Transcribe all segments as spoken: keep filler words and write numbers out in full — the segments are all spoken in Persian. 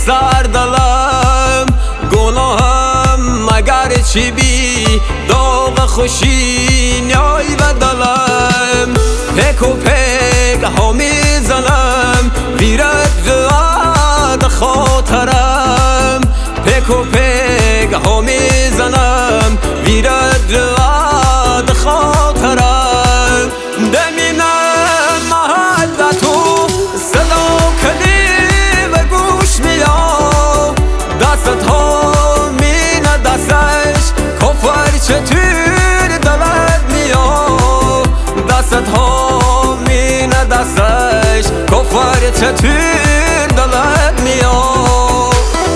سر دلم گناهم مگر چی بی داغ خوشی نیای و دلم پک و پک ها میزنم ویرد غد خاطرم پک و پک ها میزنم ویرد غد خاطرم دمینم محبتو صدا کلی و گوش میاد دستت ها مینه دستش کفر چطور دلت میاد دستت ها مینه دستش کفر چطور دلت میاد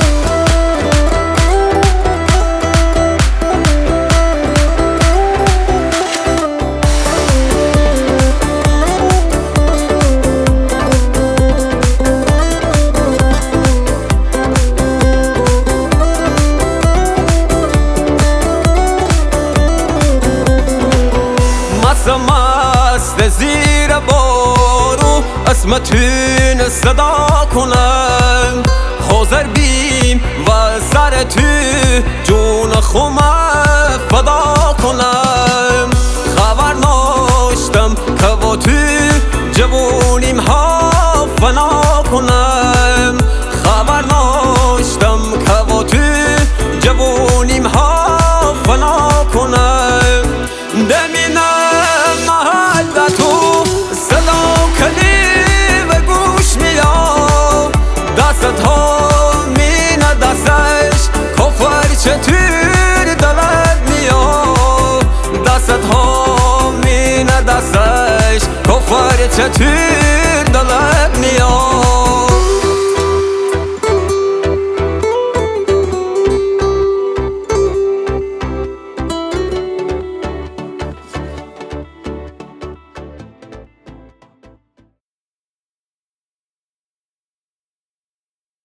مست زیر بارو اسمتون صدا کنم حاضر بیم و سر تو جون خوم فدا کنم خبر ناشتم که با تو جوونیم ها فنا کنم خبر ناشتم که با تو جوونیم ها فنا کنم دمینم محبتو صدا کلی و گوش میاد دستت ها مینه دستش کفر چطور دلت میاد دستت ها مینه دستش کفر چطور دلت میاد